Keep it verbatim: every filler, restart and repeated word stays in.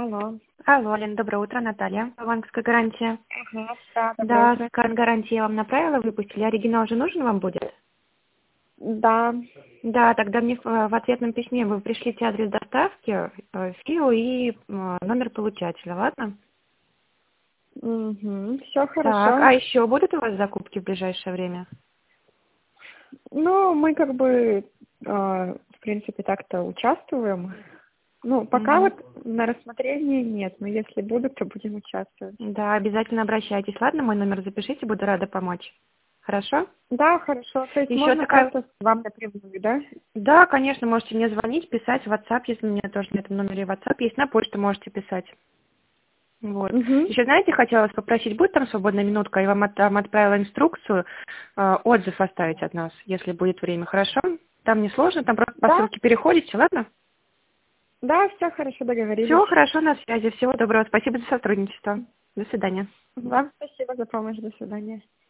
Алло. Алло, Лен, доброе утро, Наталья. Банковская гарантия. Ага, да, доброе Да, утро. карт гарантии я вам направила, выпустили. Оригинал же нужен вам будет? Да. Да, тогда мне в в ответном письме вы пришлите адрес доставки, э, ФИО и э, номер получателя, ладно? Угу, все Так, хорошо. а еще будут у вас закупки в ближайшее время? Ну, мы как бы, э, в принципе, так-то участвуем. Ну, пока Мгм. вот на рассмотрении нет, но если будут, то будем участвовать. Да, обязательно обращайтесь, ладно? Мой номер запишите, буду рада помочь. Хорошо? Да, хорошо. То есть Еще можно такая... просто вам напрямую, да? Да, конечно, можете мне звонить, писать в WhatsApp, если у меня тоже на этом номере WhatsApp есть, на почту можете писать. Вот. Угу. Еще, знаете, хотела вас попросить, будет там свободная минутка, я вам от- там отправила инструкцию, э, отзыв оставить от нас, если будет время, хорошо? Там не сложно, там просто по Да, ссылке переходите, ладно? да, все хорошо, договорились. Все хорошо, на связи, всего доброго, спасибо за сотрудничество. До свидания. Вам спасибо за помощь, до свидания.